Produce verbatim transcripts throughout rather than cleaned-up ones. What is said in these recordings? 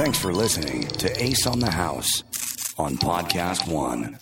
Thanks for listening to Ace on the House on Podcast One.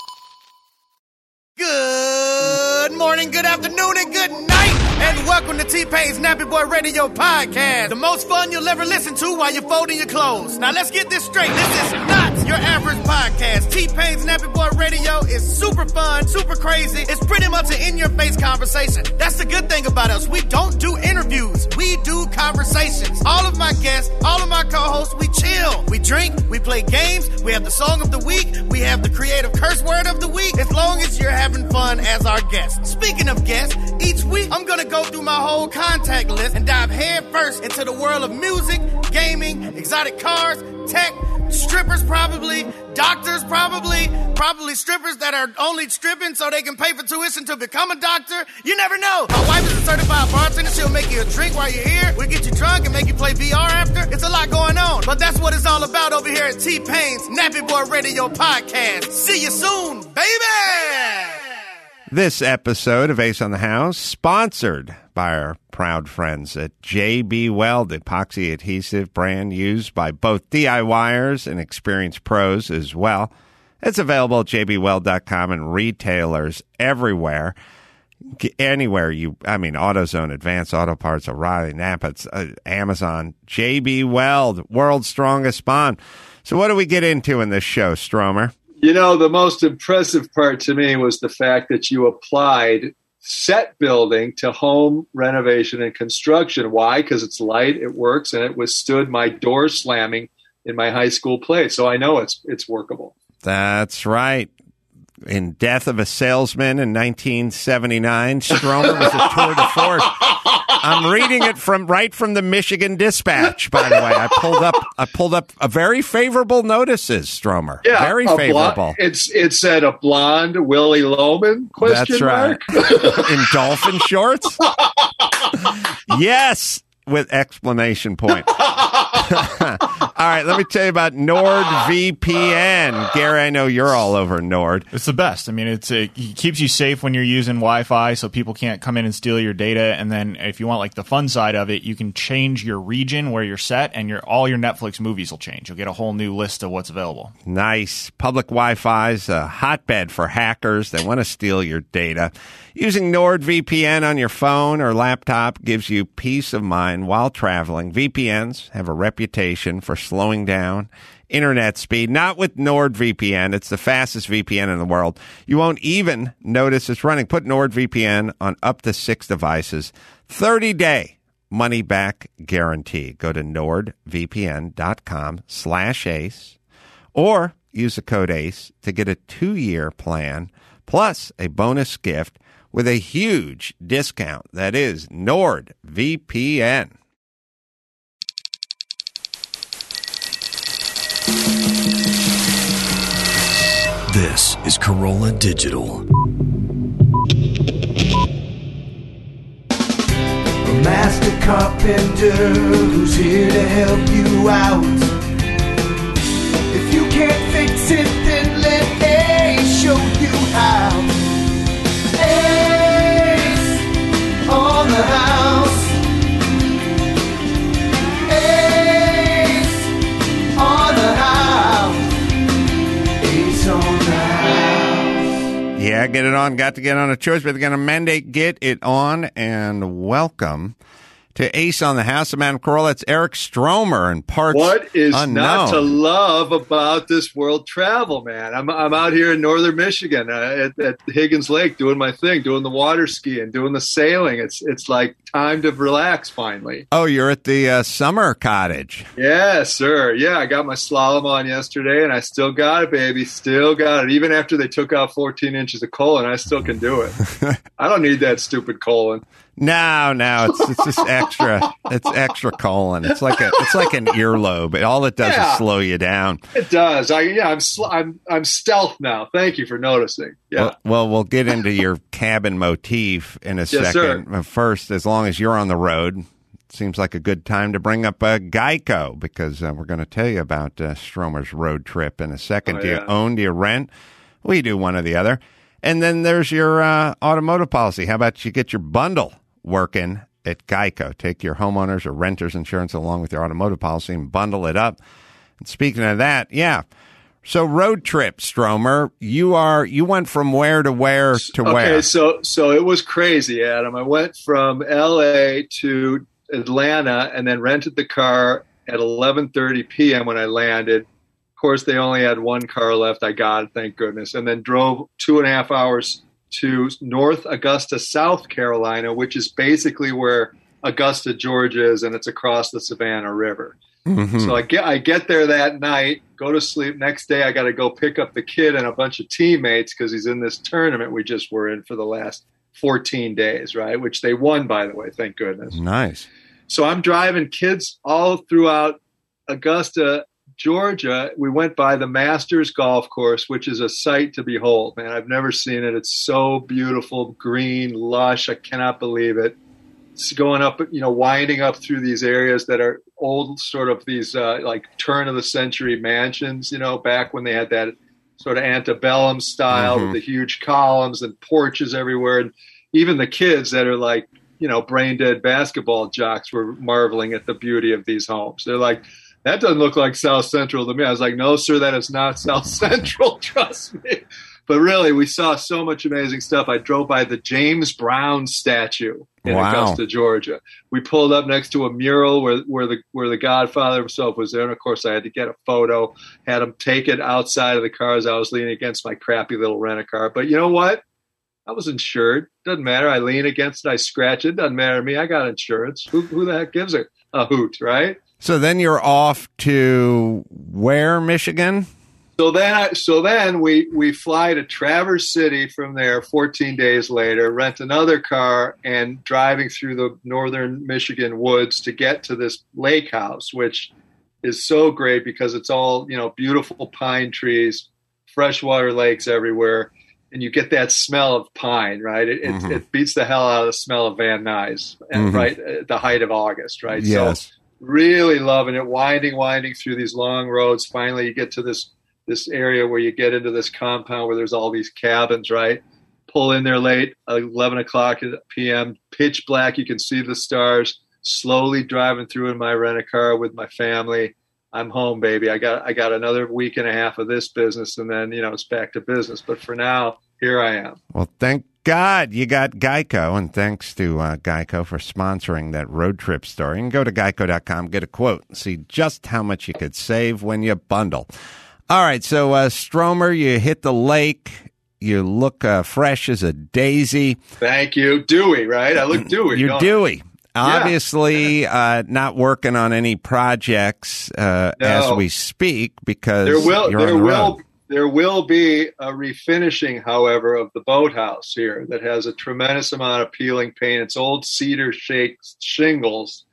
Good morning, good afternoon, and good night, and welcome to T-Pain's Nappy Boy Radio Podcast, the most fun you'll ever listen to while you're folding your clothes. Now let's get this straight, this is not your average podcast. T-Pain's Nappy Boy Radio is super fun, super crazy. It's pretty much an in-your-face conversation. That's the good thing about us. We don't do interviews, we do conversations. All of my guests, all of my co-hosts, we chill, we drink, we play games, we have the song of the week, we have the creative curse word of the week, as long as you're having fun as our guest. Speaking of guests, each week I'm gonna go through my whole contact list and dive head first into the world of music, gaming, exotic cars, tech, strippers probably, doctors probably, probably strippers that are only stripping so they can pay for tuition to become a doctor. You never know. My wife is a certified bartender. She'll make you a drink while you're here. We'll get you drunk and make you play V R after. It's a lot going on. But that's what it's all about over here at T-Pain's Nappy Boy Radio Podcast. See you soon, baby! This episode of Ace on the House, sponsored by our proud friends at J B. Weld, epoxy adhesive brand used by both DIYers and experienced pros as well. It's available at j b weld dot com and retailers everywhere. Anywhere you, I mean, AutoZone, Advanced Auto Parts, O'Reilly, Napa, uh, Amazon, J B. Weld, world's strongest bond. So what do we get into in this show, Stromer? You know, the most impressive part to me was the fact that you applied set building to home renovation and construction. Why? Because it's light, it works, and it withstood my door slamming in my high school play. So I know it's it's workable. That's right. In Death of a Salesman in nineteen seventy-nine, Stromer was a tour de force. I'm reading it from right from the Michigan Dispatch, by the way. I pulled up I pulled up a very favorable notices, Stromer. Yeah, very a favorable. Blo- it's it said a blonde Willie Loman question That's right. mark. In dolphin shorts? Yes, with exclamation point. All right, let me tell you about NordVPN. Gary, I know you're all over Nord. It's the best. I mean, it's it keeps you safe when you're using Wi-Fi, so people can't come in and steal your data. And then if you want like the fun side of it, you can change your region where you're set, and your all your Netflix movies will change. You'll get a whole new list of what's available. Nice. Public Wi-Fi's a hotbed for hackers that want to steal your data. Using NordVPN on your phone or laptop gives you peace of mind while traveling. V P Ns have a reputation for slowing down internet speed. Not with NordVPN. It's the fastest V P N in the world. You won't even notice it's running. Put NordVPN on up to six devices. thirty-day money-back guarantee. Go to nordvpn.com slash ace or use the code ACE to get a two-year plan plus a bonus gift with a huge discount. That is NordVPN. This is Corolla Digital. A master carpenter who's here to help you out. If you can't fix it, then let Ace show you how. Ace on the house. Ace on the house. Ace on the house. Yeah, get it on. Got to get on a choice, but they're going to mandate get it on. And welcome to Ace on the House of Madam Corolla. It's Eric Stromer and parts What is unknown. not to love about this world travel, man? I'm I'm out here in northern Michigan uh, at, at Higgins Lake doing my thing, doing the water skiing, doing the sailing. It's it's like time to relax finally. Oh, you're at the uh, summer cottage. Yes, sir. Yeah, I got my slalom on yesterday, and I still got it, baby. Still got it. Even after they took out fourteen inches of colon, I still can do it. I don't need that stupid colon. No, no, it's it's just extra. It's extra colon. It's like a it's like an earlobe. All it does Yeah. is slow you down. It does. I yeah. I'm sl- I'm I'm stealth now. Thank you for noticing. Yeah. Well, well, we'll get into your cabin motif in a Yes, sir. second. But first, as long as you're on the road, seems like a good time to bring up uh, Geico, because uh, we're going to tell you about uh, Stromer's road trip in a second. Oh, do you yeah. own? Do you rent? We do one or the other. And then there's your uh, automotive policy. How about you get your bundle working at Geico? Take your homeowners or renters insurance along with your automotive policy and bundle it up. Speaking of that, yeah. So road trip, Stromer, you are you went from where to where to okay, where? Okay, so so it was crazy, Adam. I went from L A to Atlanta and then rented the car at eleven thirty p.m. when I landed. Of course, they only had one car left. I got it, thank goodness. And then drove two and a half hours to North Augusta, South Carolina, which is basically where Augusta, Georgia is, and it's across the Savannah River. Mm-hmm. So I get I get there that night, go to sleep. Next day, I got to go pick up the kid and a bunch of teammates because he's in this tournament we just were in for the last fourteen days, right? Which they won, by the way, thank goodness. Nice. So I'm driving kids all throughout Augusta, Georgia. We went by the Masters Golf Course, which is a sight to behold, man. I've never seen it. It's so beautiful, green, lush. I cannot believe it. It's going up, you know, winding up through these areas that are old, sort of these uh, like turn of the century mansions, you know, back when they had that sort of antebellum style mm-hmm. with the huge columns and porches everywhere. And even the kids that are like, you know, brain dead basketball jocks were marveling at the beauty of these homes. They're like, that doesn't look like South Central to me. I was like, no, sir, that is not South Central. Trust me. But really, we saw so much amazing stuff. I drove by the James Brown statue in wow. Augusta, Georgia. We pulled up next to a mural where, where the where the Godfather himself was there. And, of course, I had to get a photo, had him take it outside of the car as I was leaning against my crappy little rent-a-car. But you know what? I was insured. Doesn't matter. I lean against it. I scratch it. Doesn't matter to me. I got insurance. Who, who the heck gives it a hoot, right? So then you're off to where, Michigan? So then, I, so then we, we fly to Traverse City from there fourteen days later, rent another car, and driving through the northern Michigan woods to get to this lake house, which is so great because it's all, you know, beautiful pine trees, freshwater lakes everywhere, and you get that smell of pine, right? It, mm-hmm. it, it beats the hell out of the smell of Van Nuys, mm-hmm. right at the height of August, right? Yes. So really loving it, winding, winding through these long roads. Finally, you get to this this area where you get into this compound where there's all these cabins, right? Pull in there late, eleven o'clock p.m., pitch black. You can see the stars, slowly driving through in my rent-a-car with my family. I'm home, baby. I got I got another week and a half of this business, and then, you know, it's back to business. But for now, here I am. Well, thank God you got Geico, and thanks to uh, Geico for sponsoring that road trip story. You can go to geico dot com, get a quote, and see just how much you could save when you bundle. All right, so uh, Stromer, you hit the lake. You look uh, fresh as a daisy. Thank you. Dewy, right? I look dewy. You're dewy. Yeah. Obviously, uh, not working on any projects uh, no. as we speak because there will you're there on the will road. There will be a refinishing, however, of the boathouse here that has a tremendous amount of peeling paint. It's old cedar shake shingles,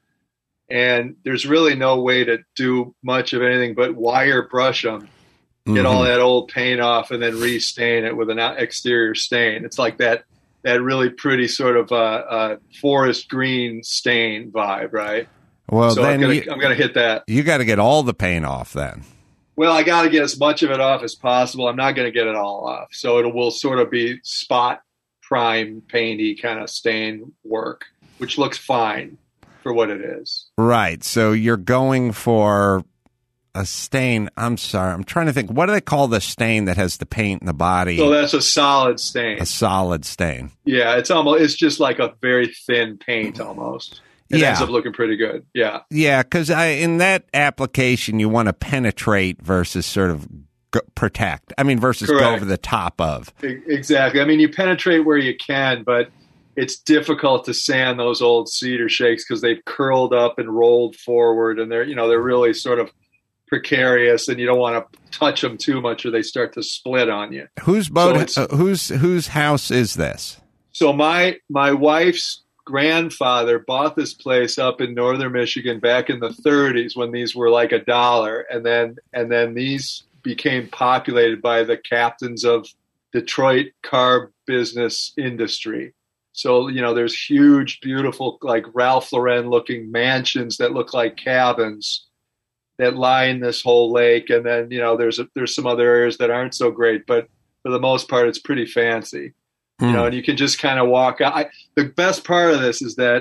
and there's really no way to do much of anything but wire brush them. Get all that old paint off and then restain it with an exterior stain. It's like that that really pretty sort of uh, uh, forest green stain vibe, right? Well, so then I'm gonna, you, I'm gonna hit that. You got to get all the paint off then. Well, I got to get as much of it off as possible. I'm not going to get it all off, so it will sort of be spot prime painty kind of stain work, which looks fine for what it is. Right. So you're going for a stain. I'm sorry. I'm trying to think. What do they call the stain that has the paint in the body? So that's a solid stain. A solid stain. Yeah, it's almost. It's just like a very thin paint almost. It yeah. ends up looking pretty good. Yeah. Yeah, because in that application, you want to penetrate versus sort of go, protect. I mean, versus Correct. go over the top of. Exactly. I mean, you penetrate where you can, but it's difficult to sand those old cedar shakes because they've curled up and rolled forward, and they're, you know, they're really sort of precarious, and you don't want to touch them too much or they start to split on you. Whose boat? So uh, whose whose house is this? So my my wife's grandfather bought this place up in northern Michigan back in the thirties when these were like a dollar, and then and then these became populated by the captains of Detroit car business industry. So, you know, there's huge, beautiful, like Ralph Lauren looking mansions that look like cabins that line this whole lake. And then, you know, there's a, there's some other areas that aren't so great, but for the most part, it's pretty fancy. You know, and you can just kind of walk out. I, the best part of this is that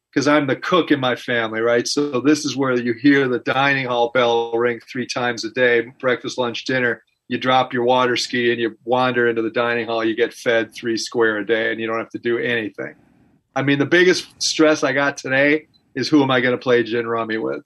because I'm the cook in my family, right? So this is where you hear the dining hall bell ring three times a day, breakfast, lunch, dinner. You drop your water ski and you wander into the dining hall. You get fed three square a day and you don't have to do anything. I mean, the biggest stress I got today is who am I going to play gin rummy with?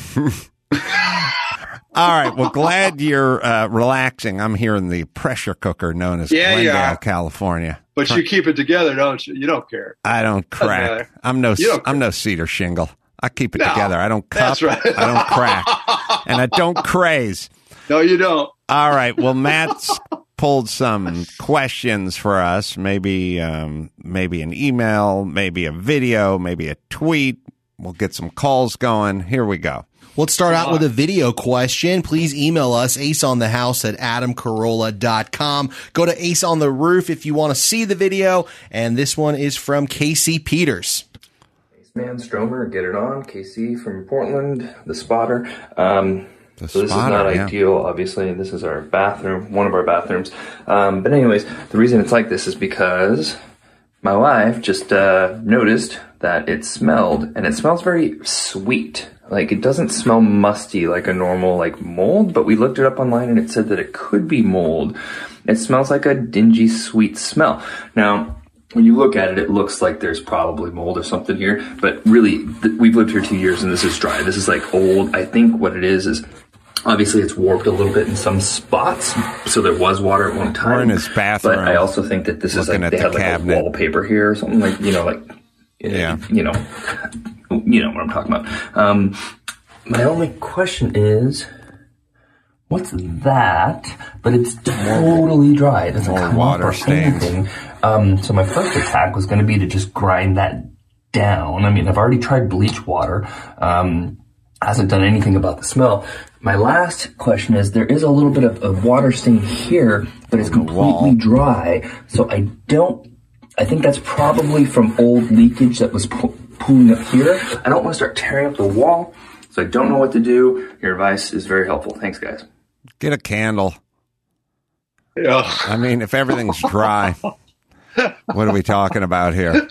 All right. Well, glad you're uh, relaxing. I'm here in the pressure cooker known as Yeah, Glendale, yeah. California. But you keep it together, don't you? You don't care. I don't crack. matter. I'm no. You don't I'm no cedar shingle. I keep it No, together. I don't cup. that's right. I don't crack, and I don't craze. No, you don't. All right. Well, Matt's pulled some questions for us. Maybe, um, maybe an email, maybe a video, maybe a tweet. We'll get some calls going. Here we go. Let's start out with a video question. Please email us, aceonthehouse at adam carolla dot com. Go to Ace on the Roof if you want to see the video. And this one is from Casey Peters. Man, Stromer, get it on. K C from Portland, the spotter. Um, The so this spotter, is not yeah. ideal, obviously. This is our bathroom, one of our bathrooms. Um, but anyways, the reason it's like this is because my wife just uh, noticed that it smelled, and it smells very sweet. Like, it doesn't smell musty like a normal, like, mold, but we looked it up online and it said that it could be mold. It smells like a dingy, sweet smell. Now, when you look at it, it looks like there's probably mold or something here, but really, th- we've lived here two years and this is dry. This is like old. I think what it is is obviously it's warped a little bit in some spots, so there was water at one time. We're in his bathroom, but I also think that this is looking like at they the had like cabinet. a wallpaper here or something, like, you know, like, Yeah. you know, you know what I'm talking about. Um, my only question is, what's that? But it's totally dry. It doesn't More come water up or stains. anything. Um, so my first attack was going to be to just grind that down. I mean, I've already tried bleach water. Um, hasn't done anything about the smell. My last question is, there is a little bit of, of water stain here, but it's completely dry. So I don't, I think that's probably from old leakage that was po- pooling up here. I don't want to start tearing up the wall, so I don't know what to do. Your advice is very helpful. Thanks, guys. Get a candle. Yeah. I mean, if everything's dry, what are we talking about here?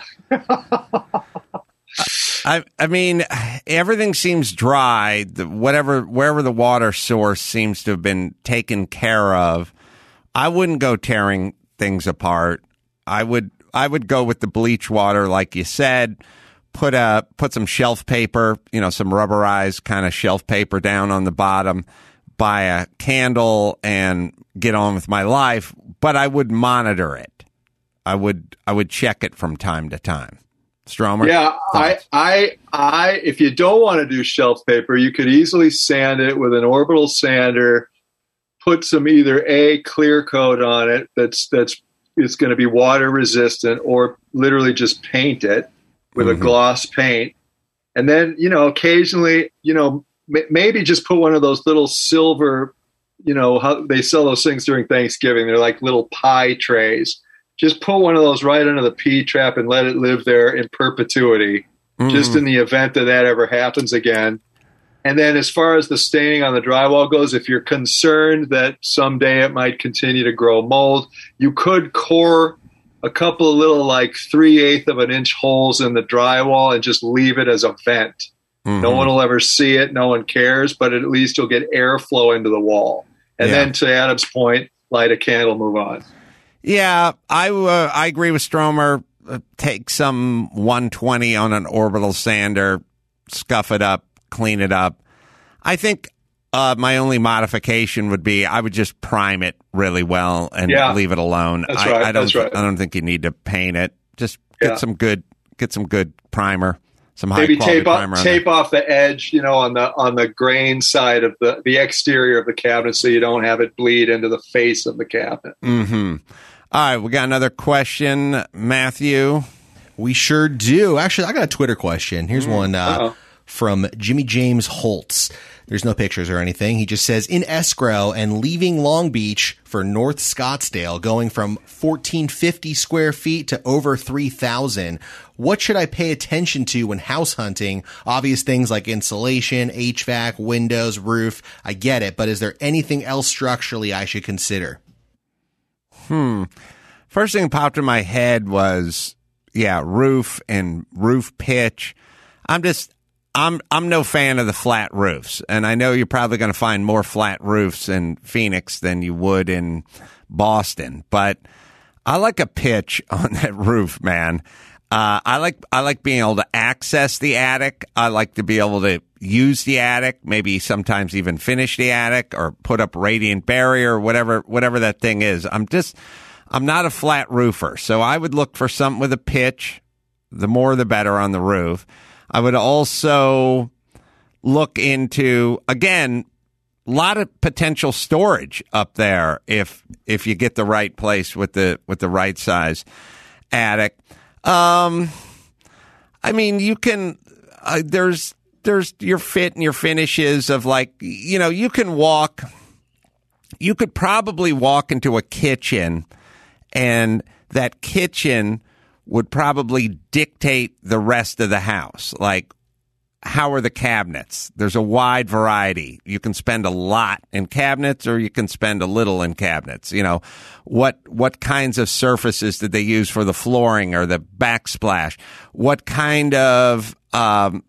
I I mean, everything seems dry. The, whatever wherever the water source seems to have been taken care of. I wouldn't go tearing things apart. I would I would go with the bleach water, like you said. Put a put some shelf paper, you know, some rubberized kind of shelf paper down on the bottom. Buy a candle and get on with my life. But I would monitor it. I would I would check it from time to time. Stromer? Yeah, I, I, I, if you don't want to do shelf paper, you could easily sand it with an orbital sander, put some either a clear coat on it that's, that's, it's going to be water resistant, or literally just paint it with Mm-hmm. a gloss paint. And then, you know, occasionally, you know, m- maybe just put one of those little silver, you know, how they sell those things during Thanksgiving. They're like little pie trays. Just put one of those right under the P trap and let it live there in perpetuity, Mm. just in the event that that ever happens again. And then as far as the staining on the drywall goes, if you're concerned that someday it might continue to grow mold, you could core a couple of little like three-eighth of an inch holes in the drywall and just leave it as a vent. Mm-hmm. No one will ever see it. No one cares, but at least you'll get airflow into the wall. And Yeah. then to Adam's point, light a candle, move on. Yeah, I, uh, I agree with Stromer. Uh, take some one twenty on an orbital sander, scuff it up, clean it up. I think uh, my only modification would be I would just prime it really well and Yeah. leave it alone. That's I, right, I don't. that's right. I don't think you need to paint it. Just get Yeah. some good. Get some good primer. Some high Maybe quality tape off, primer. on tape off the edge, you know, on the on the grain side of the the exterior of the cabinet, so you don't have it bleed into the face of the cabinet. Mm-hmm. All right, we got another question, Matthew. We sure do. Actually, I got a Twitter question. Here's one uh, Uh-oh. from Jimmy James Holtz. There's no pictures or anything. He just says, in escrow and leaving Long Beach for North Scottsdale, going from fourteen fifty square feet to over three thousand. What should I pay attention to when house hunting? Obvious things like insulation, H V A C, windows, roof. I get it, but is there anything else structurally I should consider? Hmm. First thing that popped in my head was, yeah, roof and roof pitch. I'm just I'm I'm no fan of the flat roofs, and I know you're probably going to find more flat roofs in Phoenix than you would in Boston, but I like a pitch on that roof, man. Uh, I like I like being able to access the attic. I like to be able to use the attic, maybe sometimes even finish the attic or put up radiant barrier, whatever whatever that thing is. I'm just I'm not a flat roofer, so I would look for something with a pitch. The more, the better on the roof. I would also look into, again, a lot of potential storage up there if if you get the right place with the with the right size attic. Um, I mean, you can. Uh, there's there's your fit and your finishes of, like, you know, you can walk. You could probably walk into a kitchen, and that kitchen would probably dictate the rest of the house. Like, how are the cabinets? There's a wide variety. You can spend a lot in cabinets, or you can spend a little in cabinets. You know, what what kinds of surfaces did they use for the flooring or the backsplash? What kind of um,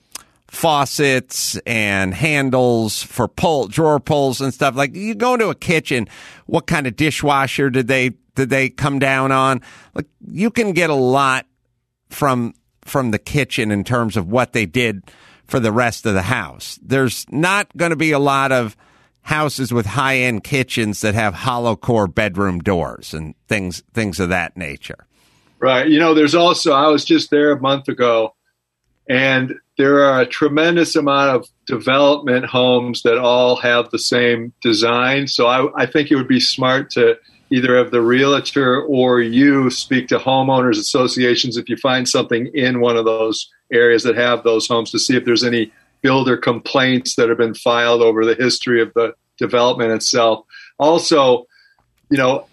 faucets and handles for pull drawer pulls and stuff? Like, you go into a kitchen, what kind of dishwasher did they did they come down on? Like, you can get a lot from from the kitchen in terms of what they did for the rest of the house. There's not going to be a lot of houses with high-end kitchens that have hollow core bedroom doors and things things of that nature. Right. You know, there's also, I was just there a month ago, and there are a tremendous amount of development homes that all have the same design. So I, I think it would be smart to either have the realtor or you speak to homeowners associations if you find something in one of those areas that have those homes, to see if there's any builder complaints that have been filed over the history of the development itself. Also, you know,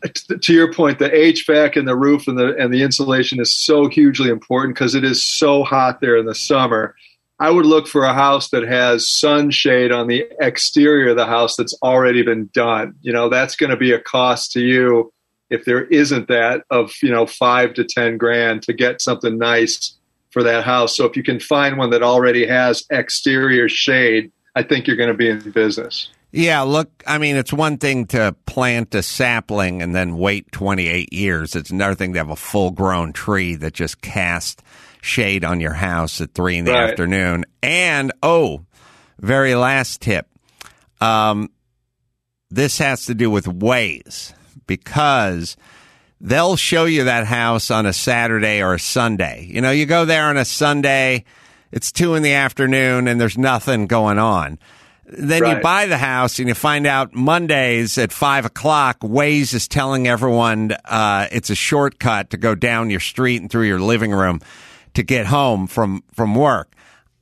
to your point, the H V A C and the roof and the and the insulation is so hugely important because it is so hot there in the summer. I would look for a house that has sunshade on the exterior of the house that's already been done. You know, that's going to be a cost to you if there isn't that of, you know, five to ten grand to get something nice for that house. So if you can find one that already has exterior shade, I think you're going to be in business. Yeah, look, I mean, it's one thing to plant a sapling and then wait twenty-eight years. It's another thing to have a full-grown tree that just casts shade on your house at three in the Right. afternoon. And, oh, very last tip. Um, this has to do with Waze, because they'll show you that house on a Saturday or a Sunday. You know, you go there on a Sunday, it's two in the afternoon, and there's nothing going on. Then Right. you buy the house and you find out Mondays at five o'clock, Waze is telling everyone uh, it's a shortcut to go down your street and through your living room to get home from, from work.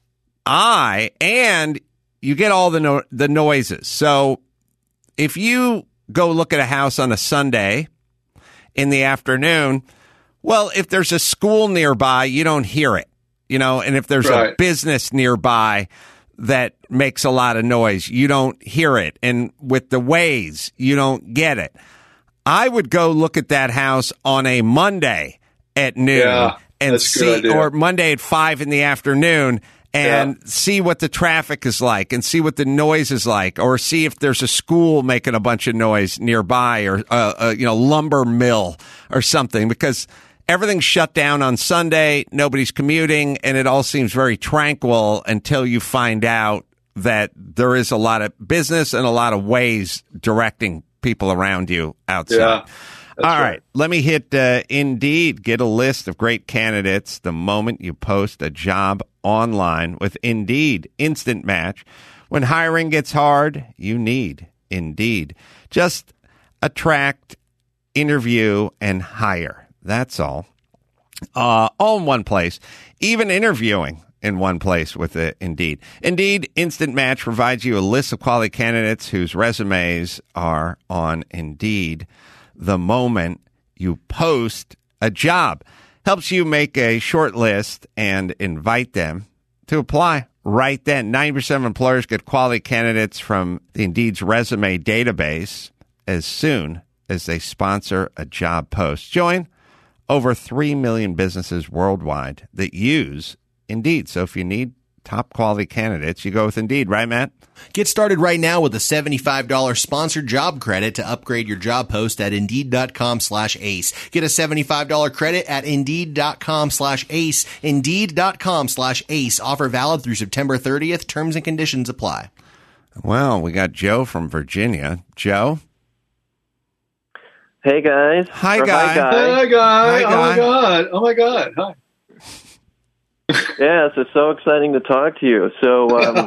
I, and you get all the no, the noises. So if you go look at a house on a Sunday in the afternoon, well, if there's a school nearby, you don't hear it, you know, and if there's Right. a business nearby that makes a lot of noise, you don't hear it. And with the Waze, you don't get it. I would go look at that house on a Monday at noon Yeah, and that's a good see, idea. or Monday at five in the afternoon, and Yeah. see what the traffic is like and see what the noise is like, or see if there's a school making a bunch of noise nearby, or uh, a, you know, lumber mill or something, because everything's shut down on Sunday, nobody's commuting, and it all seems very tranquil until you find out that there is a lot of business and a lot of ways directing people around you outside. Yeah, that's all right. right. Let me hit uh, Indeed. Get a list of great candidates the moment you post a job online with Indeed Instant Match. When hiring gets hard, you need Indeed. Just attract, interview, and hire. That's all. Uh, all in one place. Even interviewing in one place with uh, Indeed. Indeed Instant Match provides you a list of quality candidates whose resumes are on Indeed the moment you post a job. Helps you make a short list and invite them to apply right then. ninety percent of employers get quality candidates from the Indeed's resume database as soon as they sponsor a job post. Join over three million businesses worldwide that use Indeed. So if you need top quality candidates, you go with Indeed, right, Matt? Get started right now with a seventy-five dollars sponsored job credit to upgrade your job post at Indeed.com slash ace. Get a seventy-five dollars credit at Indeed.com slash ace. Indeed.com slash ace. Offer valid through September thirtieth. Terms and conditions apply. Well, we got Joe from Virginia. Joe? Hey, guys. Hi, Or guy. Hi, guy. Hi, guy. Hi, Oh, my guy. God. Oh, my God. Hi. Yes, it's so exciting to talk to you. So, um,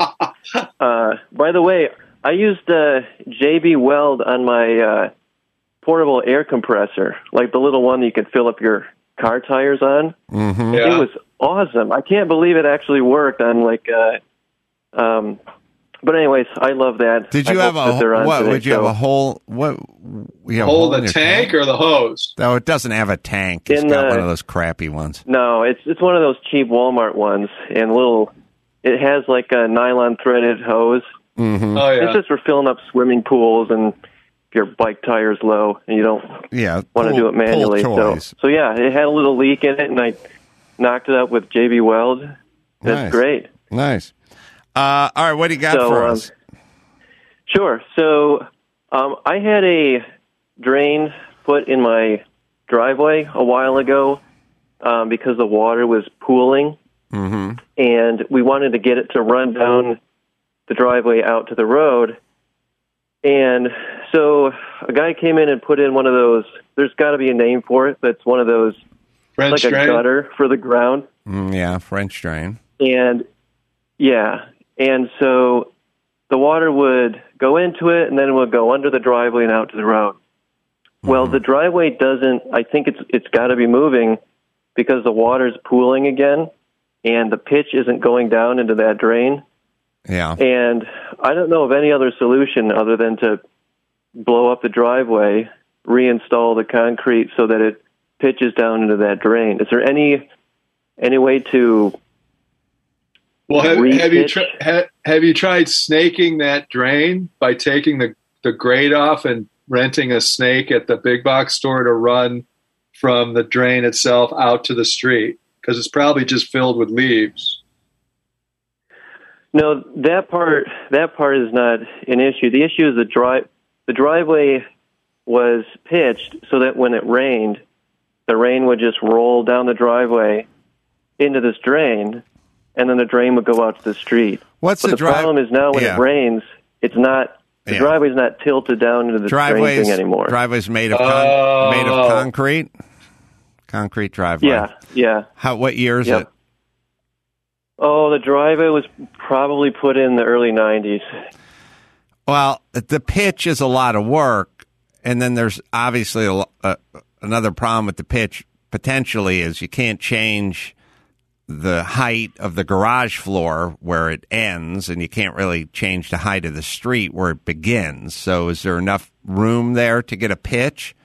uh, by the way, I used uh, J B Weld on my uh, portable air compressor, like the little one that you can fill up your car tires on. Mm-hmm. Yeah. It was awesome. I can't believe it actually worked on like. Uh, um, but anyways, I love that. Did you I have hope that they're a on what? today, Would you so- have a whole what? You have a Hold hole in the your tank or the hose? No, it doesn't have a tank. It's In got the- one of those crappy ones. No, it's it's one of those cheap Walmart ones, and little. It has like a nylon threaded hose. Mm-hmm. Oh, yeah. It's just for filling up swimming pools and if your bike tire's low and you don't Yeah, want to pull- do it manually. pull So, toys. so yeah, it had a little leak in it, and I knocked it up with J B Weld. That's Nice. great. Nice. Uh, all right, what do you got So, for um, us? Sure. So um, I had a drain put in my driveway a while ago um, because the water was pooling, Mm-hmm. and we wanted to get it to run down the driveway out to the road. And so a guy came in and put in one of those, there's got to be a name for it, that's one of those, French like drain? a gutter for the ground. Mm, yeah, French drain. And yeah, and so the water would go into it and then it would go under the driveway and out to the road. Well, the driveway doesn't, I think it's it's got to be moving because the water's pooling again and the pitch isn't going down into that drain. Yeah. And I don't know of any other solution other than to blow up the driveway, reinstall the concrete so that it pitches down into that drain. Is there any any way to Well, have, have you repitch? tri- ha, have you tried snaking that drain by taking the, the grate off and renting a snake at the big box store to run from the drain itself out to the street? Because it's probably just filled with leaves. No, that part that part is not an issue. The issue is the drive the driveway was pitched so that when it rained, the rain would just roll down the driveway into this drain, and then the drain would go out to the street. What's but the the drive- problem is now when Yeah. it rains, it's not the Yeah. driveway's not tilted down into the drain Driveways thing anymore. Driveways made of con- Oh. made of concrete. Concrete driveway. Yeah, yeah. How? What year is Yep. it? Oh, the driveway was probably put in the early nineties. Well, the pitch is a lot of work, and then there's obviously a, lo- uh, another problem with the pitch. Potentially, is you can't change the height of the garage floor where it ends, and you can't really change the height of the street where it begins. So, is there enough room there to get a pitch?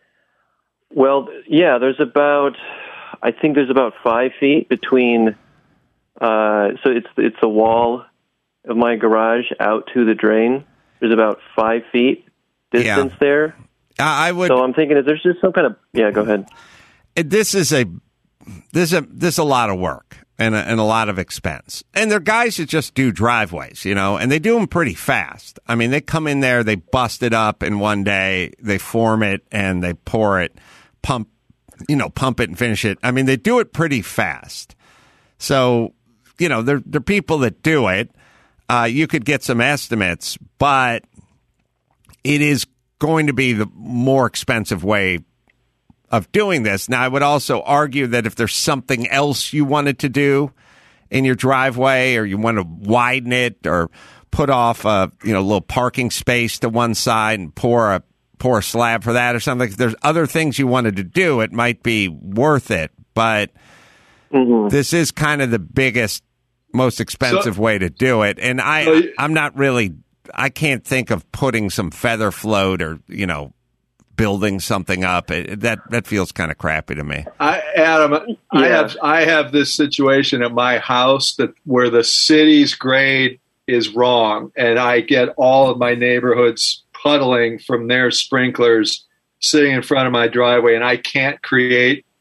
Well, yeah, there's about, I think there's about five feet between, uh, so it's it's the wall of my garage out to the drain. There's about five feet distance Yeah. there. I I would. So I'm thinking, is there's just some kind of, yeah, go ahead. This is a this is a this is a lot of work and a, and a lot of expense. And they're guys that just do driveways, you know, and they do them pretty fast. I mean, they come in there, they bust it up in one day, they form it, and they pour it, pump, you know, pump it and finish it. I mean, they do it pretty fast. So, you know, they're they're people that do it. Uh, you could get some estimates, but it is going to be the more expensive way of doing this. Now, I would also argue that if there's something else you wanted to do in your driveway, or you want to widen it, or put off a you know little parking space to one side and pour a pour a slab for that or something, if there's other things you wanted to do, it might be worth it. But Mm-hmm. this is kind of the biggest, most expensive So- way to do it, and I So you- I'm not really I can't think of putting some feather float or you know. building something up. It, that that feels kind of crappy to me. I, Adam, I Yeah. have I have this situation at my house that where the city's grade is wrong, and I get all of my neighborhoods puddling from their sprinklers sitting in front of my driveway, and I can't create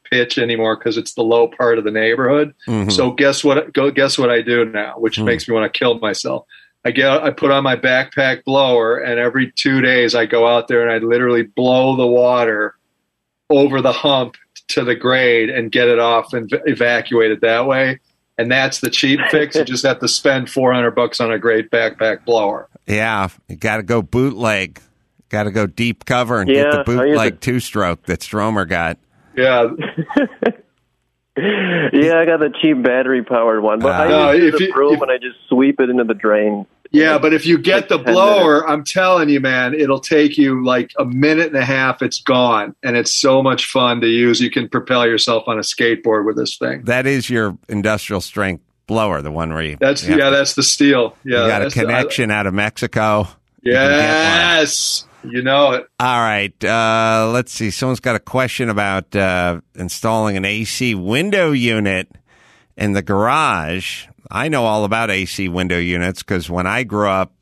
pitch anymore because it's the low part of the neighborhood. Mhm. So guess what? Go guess what I do now, which Mm. makes me want to kill myself. I get I put on my backpack blower, and every two days I go out there and I literally blow the water over the hump to the grade and get it off and v- evacuate it that way. And that's the cheap fix. You just have to spend four hundred bucks on a great backpack blower. Yeah, you got to go bootleg. Got to go deep cover and Yeah, get the I use bootleg it. two-stroke that Stromer got. Yeah. Yeah, I got the cheap battery powered one, but Uh, I No, use if the you- broom if- and I just sweep it into the drain. Yeah, but if you get the Like ten blower, I'm telling you, man, it'll take you like a minute and a half. It's gone, and it's so much fun to use. You can propel yourself on a skateboard with this thing. That is your industrial strength blower, the one where you That's you have yeah, to- that's the steel. Yeah, you got a that's the- connection out of Mexico. You can get one. yes, you know it. All right. Uh, let's see. Someone's got a question about uh, installing an A C window unit in the garage. I know all about A C window units because when I grew up,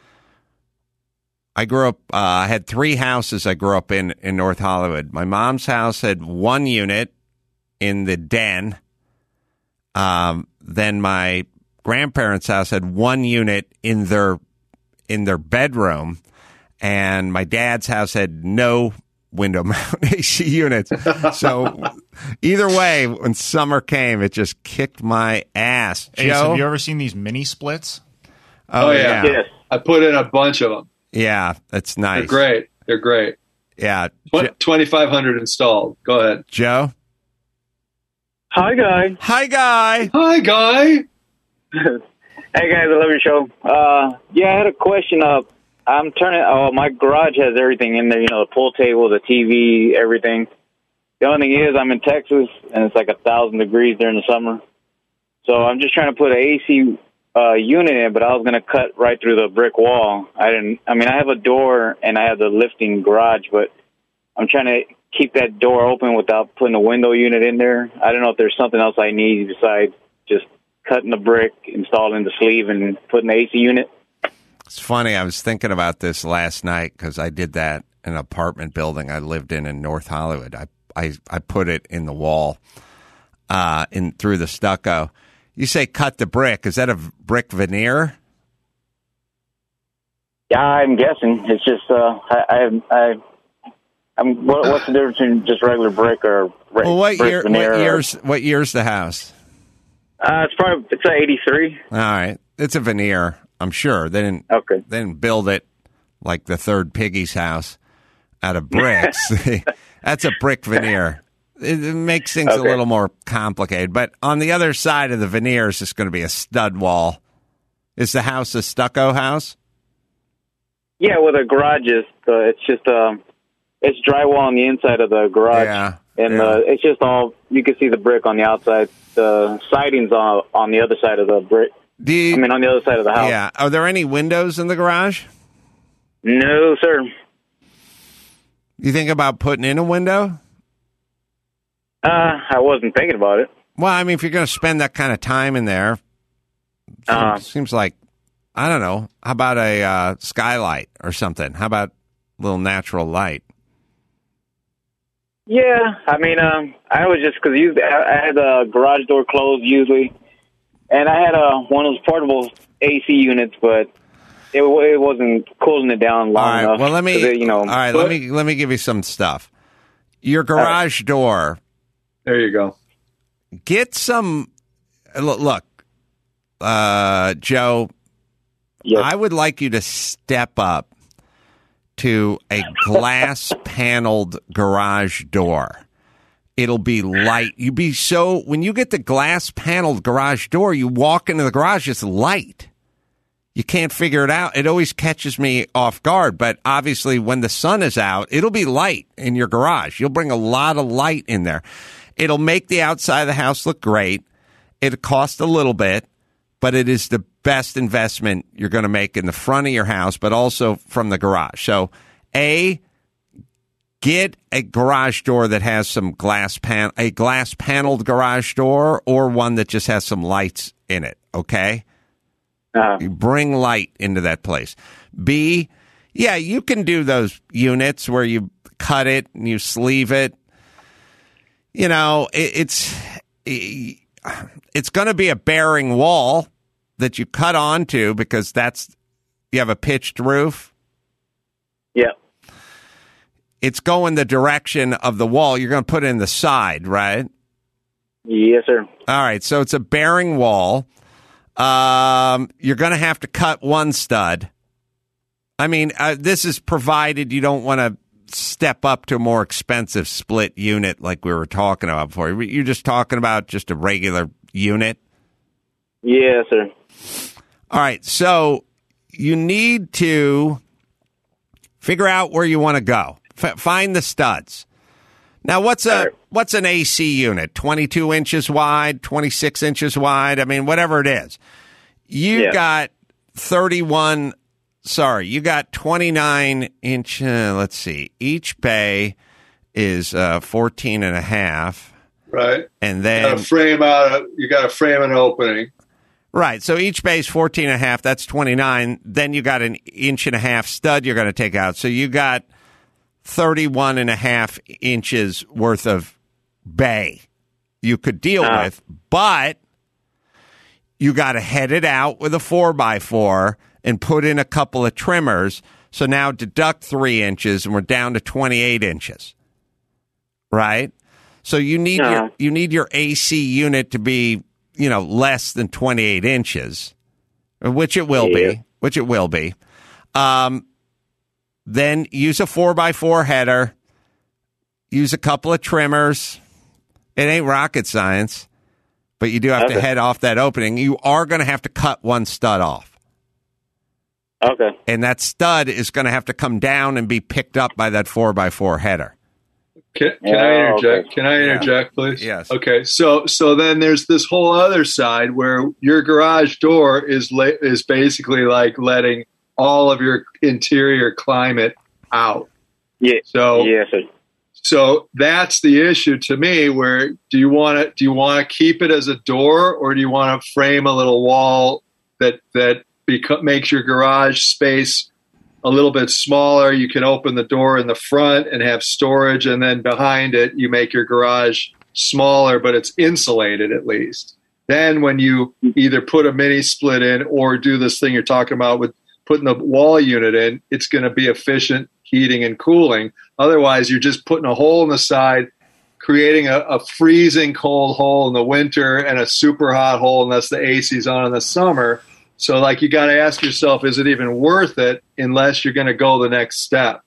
I grew up, uh, I had three houses I grew up in in North Hollywood. My mom's house had one unit in the den. Um, then my grandparents' house had one unit in their in their bedroom. And my dad's house had no window mount A C units. So either way, when summer came, it just kicked my ass. Ace, Joe? have you ever seen these mini splits? Oh, Oh, yeah. yeah. yeah. I put in a bunch of them. that's nice. They're great. They're great. Yeah. Tw- twenty-five hundred installed. Go ahead. Joe? Hi, guy. Hi, Guy. Hi, Guy. Hey, guys, I love your show. Uh, yeah, I had a question. Uh, I'm turning. Oh, my garage has everything in there. You know, the pool table, the T V, everything. The only thing is, I'm in Texas, and it's like a thousand degrees during the summer. So I'm just trying to put an A C uh, unit in, but I was going to cut right through the brick wall. I didn't. I mean, I have a door and I have the lifting garage, but I'm trying to keep that door open without putting a window unit in there. I don't know if there's something else I need besides just cutting the brick, installing the sleeve, and putting the A C unit. It's funny. I was thinking about this last night because I did that in an apartment building I lived in in North Hollywood. I I, I put it in the wall, uh, in through the stucco. You say cut the brick. Is that a v- brick veneer? Yeah, I'm guessing. It's just, uh, I, I, I, I'm, what, what's the difference between just regular brick or brick, Well, what brick year? veneer? What or- year's? What year's the house? Uh, it's probably, it's a eighty-three. All right, it's a veneer. I'm sure they didn't. Okay. They didn't build it like the third piggy's house out of bricks. That's a brick veneer. It, it makes things a Okay. little more complicated. But on the other side of the veneer is just going to be a stud wall. Is the house a stucco house? Yeah, well, the garage is, uh, it's just, um, it's drywall on the inside of the garage. Yeah, And yeah. Uh, it's just all, you can see the brick on the outside. The siding's on, on the other side of the brick. Do you, I mean, on the other side of the house. yeah. Are there any windows in the garage? No, sir. You think about putting in a window? Uh, I wasn't thinking about it. Well, I mean, if you're going to spend that kind of time in there, seems, Uh-huh. seems like, I don't know. How about a uh, skylight or something? How about a little natural light? Yeah, I mean, um, I was just because I I had the garage door closed usually, and I had a one of those portable A C units, but it, it wasn't cooling it down long All right. enough. Well, let me. 'cause it, you know, all right. Let me let me give you some stuff. Your garage door. There you go. Get some. Look, look uh, Joe. Yes. I would like you to step up to a glass paneled garage door. It'll be light. You be so when you get the glass paneled garage door, you walk into the garage, it's light. You can't figure it out. It always catches me off guard, but obviously when the sun is out, it'll be light in your garage. You'll bring a lot of light in there. It'll make the outside of the house look great. It'll cost a little bit, but it is the best investment you're going to make in the front of your house, but also from the garage. So, A, get a garage door that has some glass pan, a glass paneled garage door, or one that just has some lights in it. Okay, uh, you bring light into that place. B, yeah, you can do those units where you cut it and you sleeve it. you know, it, it's it's going to be a bearing wall that you cut onto because that's you have a pitched roof. Yeah. It's going the direction of the wall. You're going to put it in the side, right? Yes, sir. All right. So it's a bearing wall. Um, you're going to have to cut one stud. I mean, uh, this is provided you don't want to step up to a more expensive split unit like we were talking about before. You're just talking about just a regular unit? Yes, sir. All right. So you need to figure out where you want to go. F- find the studs. Now, what's a right. what's an A C unit? twenty-two inches wide, twenty-six inches wide? I mean, whatever it is. You yeah. got thirty-one, sorry, you got twenty-nine inch, uh, let's see, each bay is uh, fourteen and a half. Right. And then you got to frame out, you got to frame an opening. Right. So each bay is fourteen and a half. That's twenty-nine. Then you got an inch and a half stud you're going to take out. So you got thirty-one and a half inches worth of bay you could deal uh. with, but you got to head it out with a four by four and put in a couple of trimmers. So now deduct three inches and we're down to twenty-eight inches. Right? So you need uh. your you need your A C unit to be, you know, less than twenty-eight inches, which it will yeah. be, which it will be. Um, then use a four by four header, use a couple of trimmers. It ain't rocket science, but you do have okay. to head off that opening. You are going to have to cut one stud off. Okay. And that stud is going to have to come down and be picked up by that four by four header. Can, can I interject? Okay. Can I interject, yeah. please? Yes. Okay. So, so then there's this whole other side where your garage door is la- is basically like letting all of your interior climate out. Yeah. So, yes, sir. So that's the issue to me. Where do you want to do you want to keep it as a door, or do you want to frame a little wall that that beco- makes your garage space a little bit smaller? You can open the door in the front and have storage, and then behind it, you make your garage smaller, but it's insulated at least. Then when you either put a mini split in or do this thing you're talking about with putting the wall unit in, it's going to be efficient heating and cooling. Otherwise, you're just putting a hole in the side, creating a, a freezing cold hole in the winter and a super hot hole unless the A C's on in the summer. So, like, you got to ask yourself, is it even worth it unless you're going to go the next step?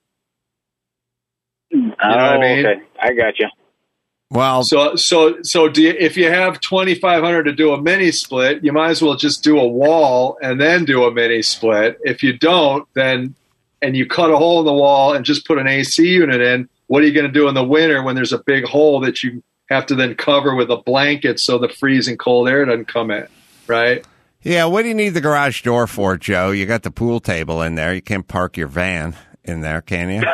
You know oh, what I mean? Okay. I got you. Well, so so so do you, if you have twenty-five hundred to do a mini split, you might as well just do a wall and then do a mini split. If you don't, then and you cut a hole in the wall and just put an A C unit in, what are you going to do in the winter when there's a big hole that you have to then cover with a blanket so the freezing cold air doesn't come in, right? Yeah, what do you need the garage door for, Joe? You got the pool table in there. You can't park your van in there, can you?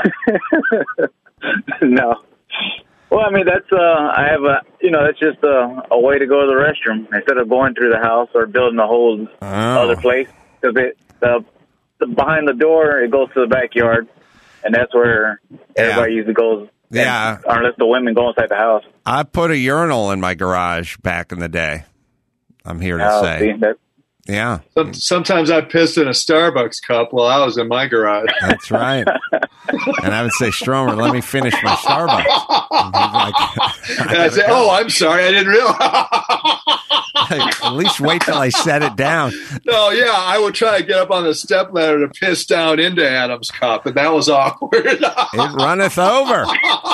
No. Well, I mean, that's, uh, I have a, you know, that's just a, a way to go to the restroom instead of going through the house or building a whole oh. other place. Because it, the, the, behind the door, it goes to the backyard, and that's where everybody yeah. usually goes. Yeah. And, unless the women go inside the house. I put a urinal in my garage back in the day. I'm here to oh, say. See, that, Yeah. Some, sometimes I pissed in a Starbucks cup while I was in my garage. That's right. And I would say, Stromer, let me finish my Starbucks. And he's like, and I'd say, oh, I'm sorry, I didn't realize. At least wait till I set it down. No, yeah, I would try to get up on the step ladder to piss down into Adam's cup, and that was awkward. It runneth over.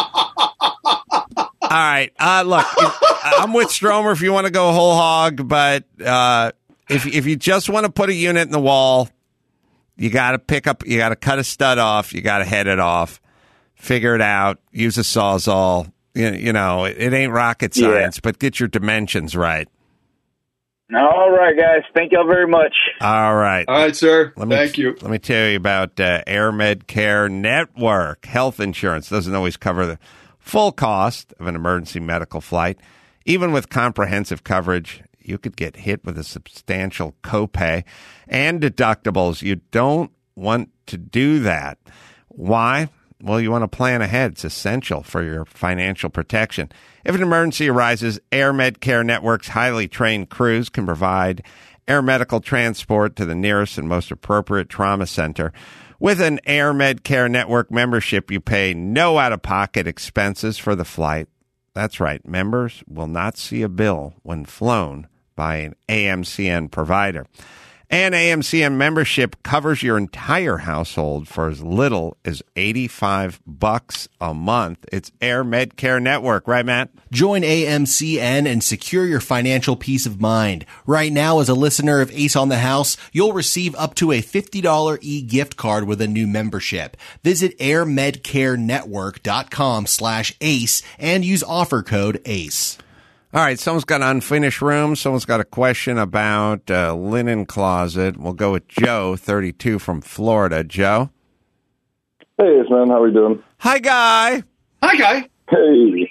All right. Uh, look, I'm with Stromer if you want to go whole hog, but uh, if if you just want to put a unit in the wall, you got to pick up, you got to cut a stud off, you got to head it off, figure it out, use a Sawzall. You, you know, it, it ain't rocket science, yeah. but get your dimensions right. All right, guys. Thank y'all very much. All right. All right, sir. Let me, Thank you. Let me tell you about uh, AirMed Care Network. Health insurance doesn't always cover the full cost of an emergency medical flight. Even with comprehensive coverage, you could get hit with a substantial copay and deductibles. You don't want to do that. Why? Well, you want to plan ahead. It's essential for your financial protection. If an emergency arises, Air Med Care Network's highly trained crews can provide air medical transport to the nearest and most appropriate trauma center. With an Air Med Care Network membership, you pay no out-of-pocket expenses for the flight. That's right. Members will not see a bill when flown by an A M C N provider. An A M C N membership covers your entire household for as little as eighty-five bucks a month. It's Air Med Care Network, right, Matt? Join A M C N and secure your financial peace of mind. Right now, as a listener of Ace on the House, you'll receive up to a fifty dollars e-gift card with a new membership. Visit airmedcarenetwork.com slash ACE and use offer code ACE. All right, someone's got an unfinished room. Someone's got a question about uh, linen closet. We'll go with Joe, thirty-two, from Florida. Joe? Hey, man. How we doing? Hi, Guy. Hi, Guy. Hey.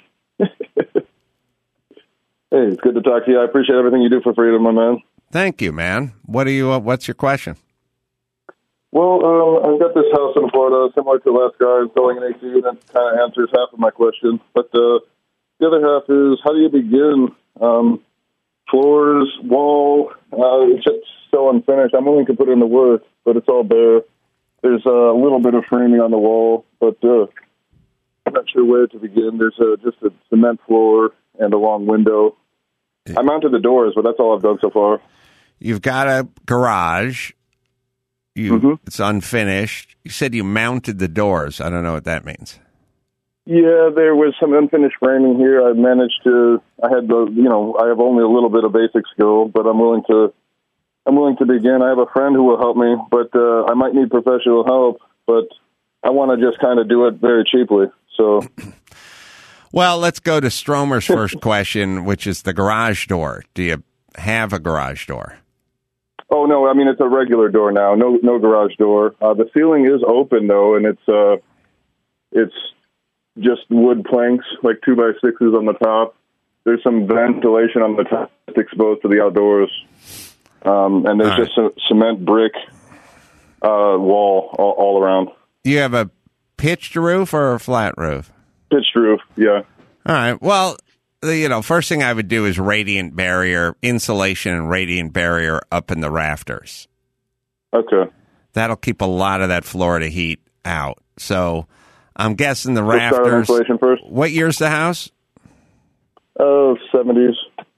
Hey, it's good to talk to you. I appreciate everything you do for freedom, my man. Thank you, man. What are you? Uh, what's your question? Well, um, I've got this house in Florida, similar to the last guy, installing an A C, and that kind of answers half of my question. But uh, the other half is, how do you begin? Um, floors, wall, uh, it's just so unfinished. I'm willing to put in the work, but it's all bare. There's a little bit of framing on the wall, but uh, I'm not sure where to begin. There's a, just a cement floor and a long window. I mounted the doors, but that's all I've done so far. You've got a garage. You, mm-hmm. It's unfinished. You said you mounted the doors. I don't know what that means. Yeah, there was some unfinished framing here. I managed to. I had the, you know, I have only a little bit of basic skill, but I'm willing to. I'm willing to begin. I have a friend who will help me, but uh, I might need professional help. But I want to just kind of do it very cheaply. So. Well, let's go to Stromer's first question, which is the garage door. Do you have a garage door? Oh no, I mean it's a regular door now. No, no garage door. Uh, the ceiling is open though, and it's uh, it's. just wood planks, like two by sixes on the top. There's some ventilation on the top that's exposed to the outdoors. Um, and there's all just right. a cement brick uh, wall all, all around. You have a pitched roof or a flat roof? Pitched roof, yeah. All right. Well, you know, first thing I would do is radiant barrier, insulation and radiant barrier up in the rafters. Okay. That'll keep a lot of that Florida heat out. So I'm guessing the Let's start on rafters. insulation first. What year's the house? Oh, seventies.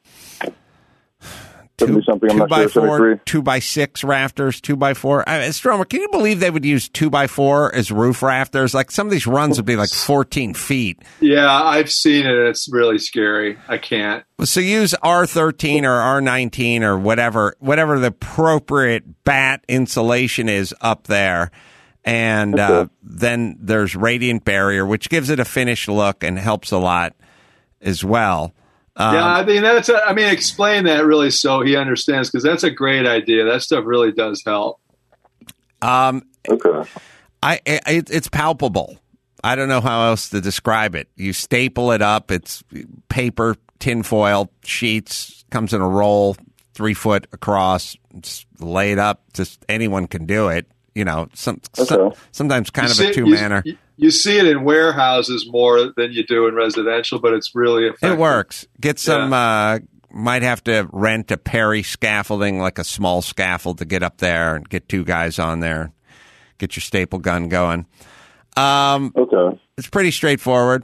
Two, something. I'm two not by sure. four, seventy-three. two by six rafters, two by four. Uh, Stromer, can you believe they would use two by four as roof rafters? Like some of these runs would be like fourteen feet. Yeah, I've seen it. It's really scary. I can't. So use R thirteen or R nineteen or whatever, whatever the appropriate bat insulation is up there. And uh, then there's radiant barrier, which gives it a finished look and helps a lot as well. Um, yeah, I mean, that's. A, I mean, explain that really so he understands, because that's a great idea. That stuff really does help. Um, okay. I it, it's palpable. I don't know how else to describe it. You staple it up. It's paper, tinfoil sheets. Comes in a roll, three foot across. Just lay it up. Just anyone can do it. You know, some, okay. some sometimes kind you of see, a two manner. You, you see it in warehouses more than you do in residential, but it's really effective. It works. Get some. Yeah. Uh, might have to rent a Perry scaffolding, like a small scaffold, to get up there and get two guys on there. Get your staple gun going. Um, okay. It's pretty straightforward.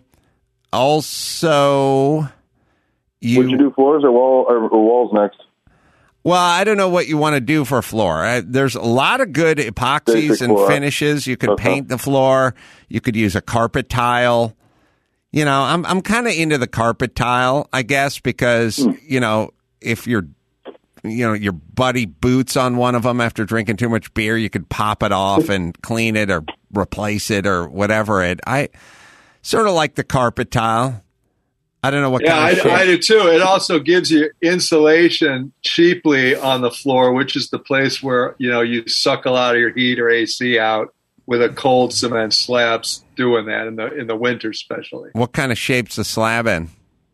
Also, you would you do floors or wall or, or walls next? Well, I don't know what you want to do for a floor. Uh, there's a lot of good epoxies Basic and floor. finishes. You could Uh-huh. paint the floor. You could use a carpet tile. You know, I'm I'm kind of into the carpet tile, I guess, because mm. you know, if you're, you know, your buddy boots on one of them after drinking too much beer, you could pop it off and clean it or replace it or whatever. It I sort of like the carpet tile. I don't know what yeah, kind of I, shape. I do too. It also gives you insulation cheaply on the floor, which is the place where, you know, you suck a lot of your heat or A C out with a cold cement slabs doing that in the in the winter especially. What kind of shape's the slab in?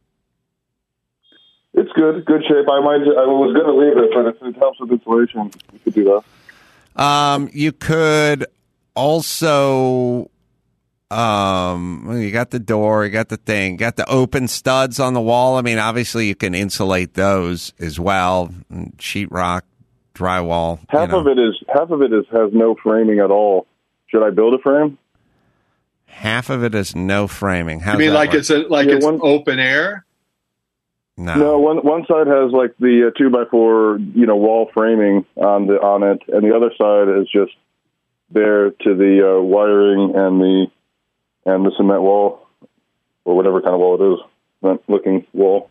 It's good, good shape. I might. I was going to leave it, but if it helps with insulation, you could do that. Um, you could also Um, well, you got the door, you got the thing, you got the open studs on the wall. I mean, obviously you can insulate those as well. Sheetrock, drywall. Half you know. of it is half of it is has no framing at all. Should I build a frame? Half of it is no framing. How's You mean that like work? it's a like Yeah, it's one- open air? No. No, one one side has like the uh, two by four, you know, wall framing on the on it, and the other side is just bare to the uh, wiring and the and the cement wall, or whatever kind of wall it is, cement looking wall.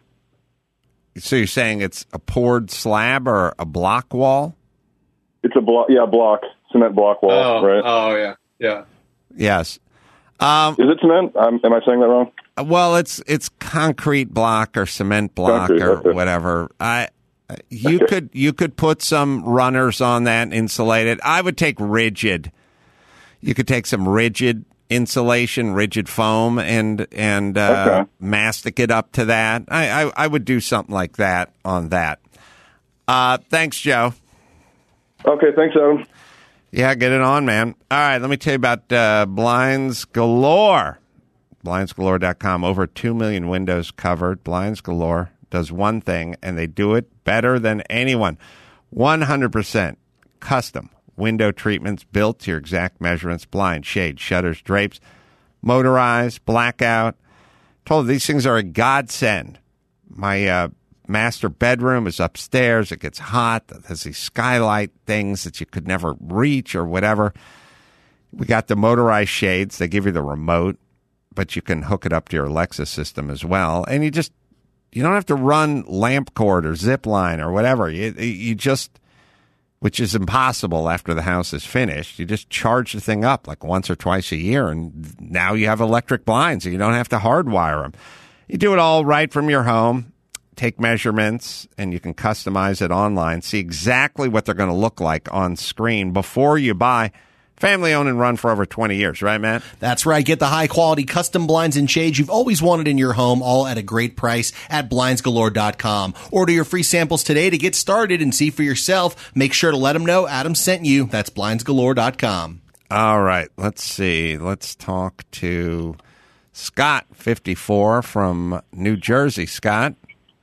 So you're saying it's a poured slab or a block wall? It's a block, yeah, block cement block wall, Oh, right? oh yeah, yeah. Yes. Um, Is it cement? Um, am I saying that wrong? well, it's it's concrete block or cement block Concrete, or okay. whatever. I you Okay. could you could put some runners on that and insulate it. I would take rigid. You could take some rigid insulation, rigid foam, and and uh, Okay. mastic it up to that. I, I I would do something like that on that. Uh, thanks, Joe. Okay, thanks, Adam. Yeah, get it on, man. All right, let me tell you about uh, Blinds Galore. blinds galore dot com. Over two million windows covered. Blinds Galore does one thing, and they do it better than anyone. one hundred percent custom window treatments built to your exact measurements. Blind, shade, shutters, drapes, motorized, blackout. Told you, these things are a godsend. My uh, master bedroom is upstairs. It gets hot. It has these skylight things that you could never reach or whatever. We got the motorized shades. They give you the remote, but you can hook it up to your Alexa system as well. And you just, you don't have to run lamp cord or zip line or whatever. You, you just, which is impossible after the house is finished. You just charge the thing up like once or twice a year, and now you have electric blinds, and you don't have to hardwire them. You do it all right from your home. Take measurements, and you can customize it online. See exactly what they're going to look like on screen before you buy. Family owned and run for over twenty years, right, Matt? That's right. Get the high quality custom blinds and shades you've always wanted in your home, all at a great price at blinds galore dot com. Order your free samples today to get started and see for yourself. Make sure to let them know Adam sent you. That's blinds galore dot com. All right. Let's see. Let's talk to Scott, fifty-four, from New Jersey. Scott.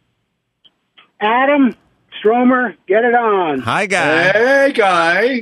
Adam, Stromer, get it on. Hi, guy. Hey, guy.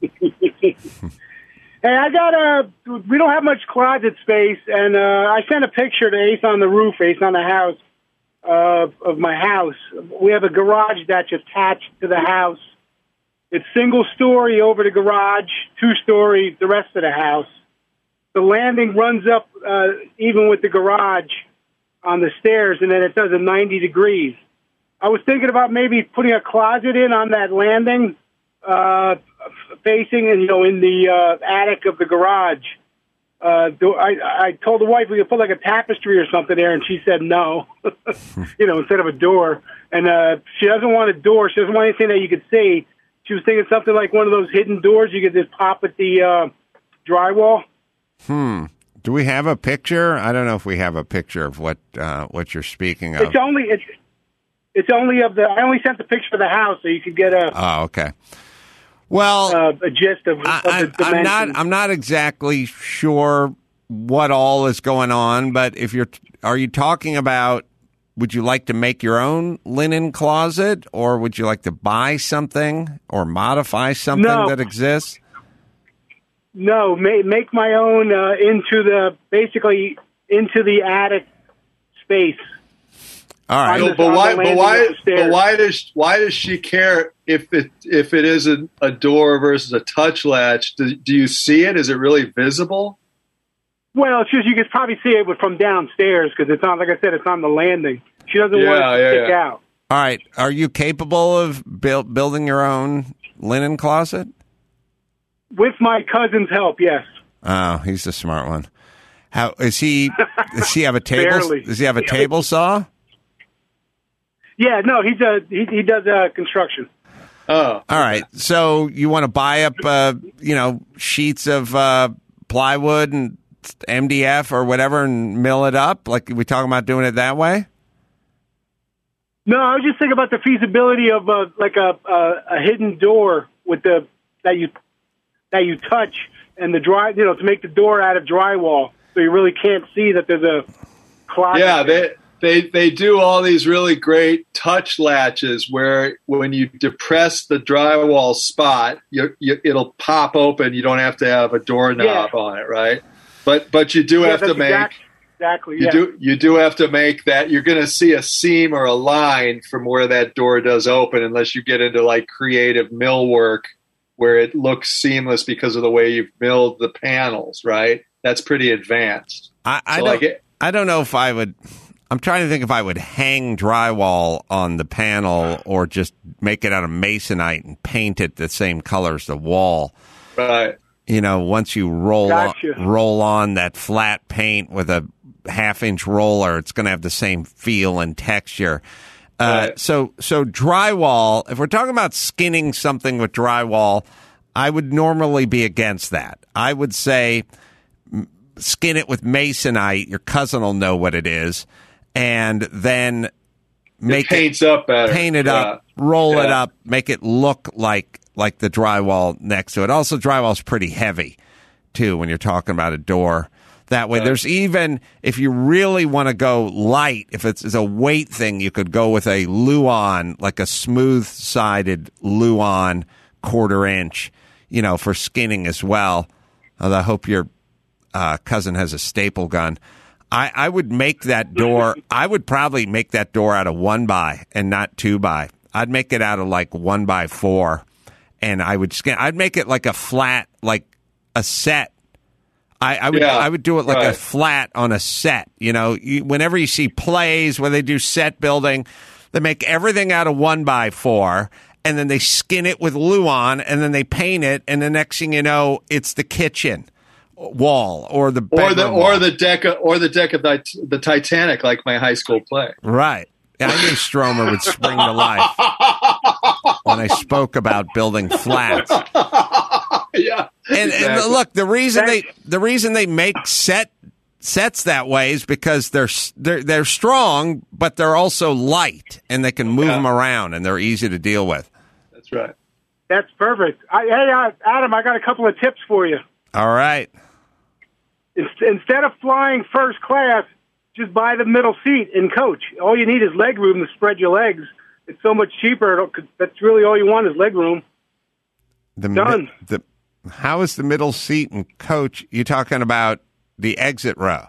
Hey, I got a. We don't have much closet space, and uh, I sent a picture to Ace on the Roof, Ace on the House, uh, of my house. We have a garage that's attached to the house. It's single story over the garage, two story the rest of the house. The landing runs up uh, even with the garage on the stairs, and then it does a ninety degrees. I was thinking about maybe putting a closet in on that landing, uh, facing, and you know, in the uh, attic of the garage. Uh, do, I, I told the wife we could put like a tapestry or something there, and she said no. You know, instead of a door. And uh, she doesn't want a door. She doesn't want anything that you could see. She was thinking something like one of those hidden doors you could just pop at the uh, drywall. Hmm. Do we have a picture? I don't know if we have a picture of what uh, what you're speaking of. It's only it's it's only of the. I only sent the picture of the house so you could get a. Oh, okay. Well, uh, a gist of, I, of the I, dimensions. I'm not. I'm not exactly sure what all is going on, but if you're, are you talking about? Would you like to make your own linen closet, or would you like to buy something or modify something No. that exists? No, make, make my own uh, into the basically into the attic space. All right, No, but why? But why? But why does why does she care if it if it is a, a door versus a touch latch? Do, do you see it? Is it really visible? Well, it's just you could probably see it from downstairs because it's on. Like I said, it's on the landing. She doesn't Yeah, want it to yeah, stick yeah. out. All right. Are you capable of build, building your own linen closet? With my cousin's help, yes. Oh, he's the smart one. How is he? Does he have a table? Barely. Does he have a table saw? Yeah, no, he's a he, he does uh, construction. Oh, all right. So you want to buy up, uh, you know, sheets of uh, plywood and M D F or whatever, and mill it up? Like we talking about doing it that way? No, I was just thinking about the feasibility of uh, like a, a a hidden door with the that you that you touch and the dry, you know, to make the door out of drywall. so you really can't see that there's a closet. Yeah, there. they, they they do all these really great touch latches where when you depress the drywall spot, you, you, it'll pop open. You don't have to have a doorknob Yeah. on it, right? But but you do Yeah, have to that's make exact- exactly. you Yeah. do you do have to make that. You're going to see a seam or a line from where that door does open, unless you get into like creative millwork where it looks seamless because of the way you've milled the panels, right? That's pretty advanced. I, I So, don't. like it- I don't know if I would. I'm trying to think if I would hang drywall on the panel or just make it out of masonite and paint it the same color as the wall. Right. You know, once you roll Gotcha. on, roll on that flat paint with a half inch roller, it's going to have the same feel and texture. Uh, Right. So, so drywall. If we're talking about skinning something with drywall, I would normally be against that. I would say m- skin it with masonite. Your cousin will know what it is, and then make it paints up better. paint it Yeah. up, roll it Yeah. up, make it look like like the drywall next to it. Also, drywall's pretty heavy too when you're talking about a door. That way, Right. there's even if you really want to go light, if it's, it's a weight thing, you could go with a Luan, like a smooth-sided Luan quarter inch, you know, for skinning as well. Although I hope your uh, cousin has a staple gun. I, I would make that door. I would probably make that door out of one by and not two by. I'd make it out of like one by four, and I would skin. I'd make it like a flat, like a set. I, I would Yeah, I would do it like a right. flat on a set. You know, you, whenever you see plays where they do set building, they make everything out of one by four, and then they skin it with Luan, and then they paint it, and the next thing you know, it's the kitchen wall or the Or the bedroom or wall. the deck of, or the deck of the, the Titanic, like my high school play. Right. Yeah, I knew Stromer would spring to life when I spoke about building flats. Yeah, And, and exactly. look, the reason they the reason they make set sets that way is because they're they're they're strong, but they're also light, and they can move Yeah. them around, and they're easy to deal with. That's right. That's perfect. I, hey, uh, Adam, I got a couple of tips for you. All right. Inst- Instead of flying first class, just buy the middle seat and coach. All you need is leg room to spread your legs. It's so much cheaper. It'll- That's really all you want is leg room. The, mi- Done. the how is the middle seat and coach? You talking about the exit row?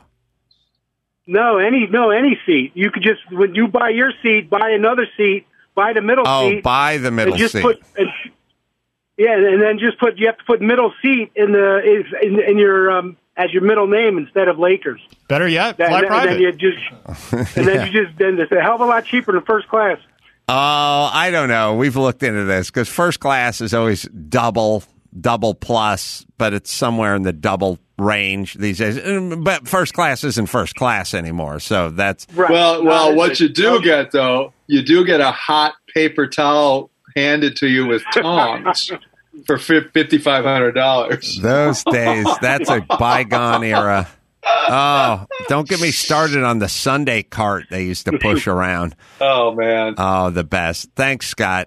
No, any no any seat. You could just when you buy your seat, buy another seat, buy the middle Oh, seat. buy the middle and just seat. Put, and, yeah, and then just put you have to put middle seat in the is in, in your um, as your middle name instead of Lakers. Better yet, That- fly and private. then you just and then you just then it's a hell of a lot cheaper than first class. Oh, I don't know. We've looked into this because first class is always double, double plus, but it's somewhere in the double range these days. And- But first class isn't first class anymore, so that's Right. Well, No, well, it's what a- you do get though, you do get a hot paper towel handed to you with tongs for fifty five hundred dollars. those days. That's a bygone era. Oh, don't get me started on the Sunday cart they used to push around. Oh man, Oh, the best. Thanks, Scott.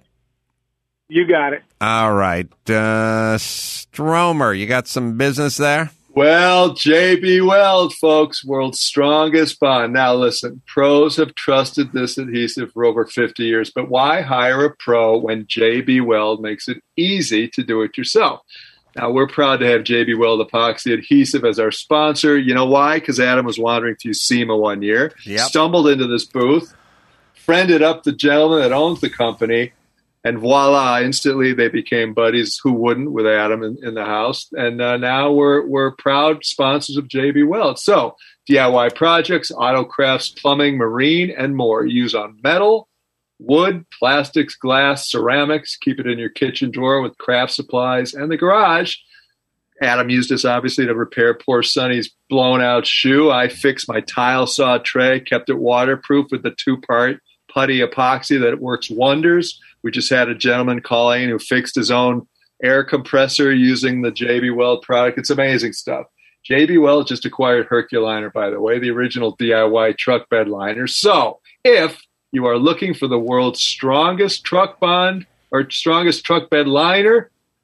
You got it. All right, uh, Stromer, you got some business there? Well, J B Weld, folks, world's strongest bond. Now, listen, pros have trusted this adhesive for over fifty years, but why hire a pro when J B Weld makes it easy to do it yourself? Now, we're proud to have J B Weld Epoxy Adhesive as our sponsor. You know why? Because Adam was wandering through SEMA one year, Yep. stumbled into this booth, friended up the gentleman that owns the company, and voila, instantly they became buddies. Who wouldn't with Adam in, in the house? And uh, now we're we're proud sponsors of J B Weld. So D I Y projects, auto crafts, plumbing, marine, and more. Use on metal, wood, plastics, glass, ceramics. Keep it in your kitchen drawer with craft supplies and the garage. Adam used this obviously to repair poor Sonny's blown out shoe. I fixed my tile saw tray, kept it waterproof with the two part putty epoxy that works wonders. We just had a gentleman calling who fixed his own air compressor using the J B Weld product. It's amazing stuff. J B Weld just acquired Herculiner, by the way, the original D I Y truck bed liner. So if you are looking for the world's strongest truck bond or strongest truck bed liner,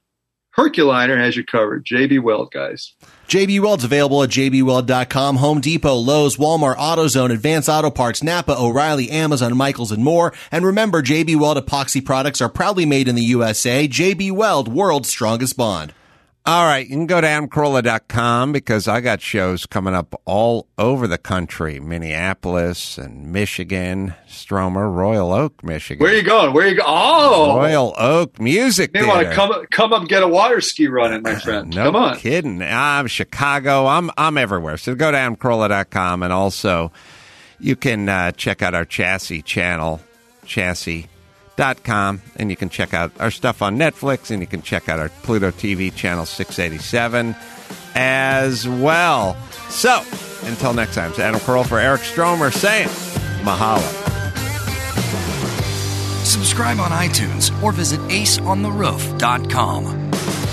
Herculiner has you covered. J B Weld, guys. J B Weld's available at j b weld dot com, Home Depot, Lowe's, Walmart, AutoZone, Advance Auto Parts, Napa, O'Reilly, Amazon, Michaels, and more. And remember, J B Weld epoxy products are proudly made in the U S A. J B Weld, world's strongest bond. All right, you can go to adam carolla dot com because I got shows coming up all over the country. Minneapolis and Michigan, Stromer, Royal Oak, Michigan. Where are you going? Where are you going? Oh! Royal Oak Music You Theater. want to come come up and get a water ski running, my friend. No come on. kidding. I'm Chicago. I'm I'm everywhere. So go to adam carolla dot com, and also you can uh, check out our Chassis channel, chassis dot com, and you can check out our stuff on Netflix, and you can check out our Pluto T V channel six eighty-seven as well. So until next time, it's Adam Carolla for Eric Stromer saying mahalo. Subscribe on iTunes or visit ace on the roof dot com.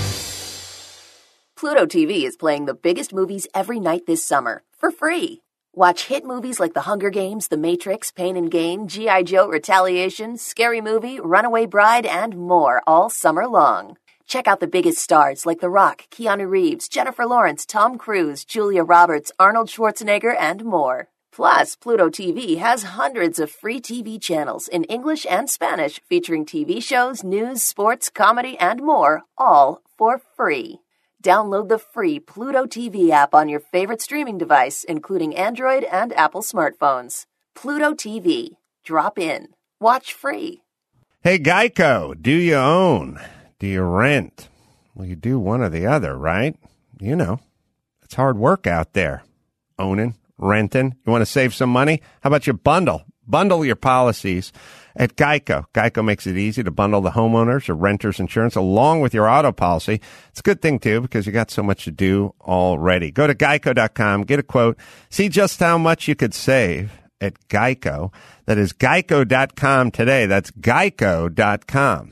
Pluto T V is playing the biggest movies every night this summer for free. Watch hit movies like The Hunger Games, The Matrix, Pain and Gain, G I. Joe, Retaliation, Scary Movie, Runaway Bride, and more all summer long. Check out the biggest stars like The Rock, Keanu Reeves, Jennifer Lawrence, Tom Cruise, Julia Roberts, Arnold Schwarzenegger, and more. Plus, Pluto T V has hundreds of free T V channels in English and Spanish featuring T V shows, news, sports, comedy, and more, all for free. Download the free Pluto T V app on your favorite streaming device, including Android and Apple smartphones. Pluto T V. Drop in. Watch free. Hey, Geico, do you own? Do you rent? Well, you do one or the other, right? You know, it's hard work out there. Owning, renting. You want to save some money? How about you bundle? Bundle your policies at Geico. Geico makes it easy to bundle the homeowners or renters insurance along with your auto policy. It's a good thing, too, because you got so much to do already. Go to geico dot com, get a quote, see just how much you could save at Geico. That is geico dot com today. That's geico dot com.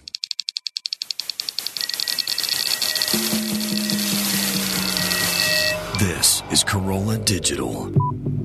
This is Carolla Digital.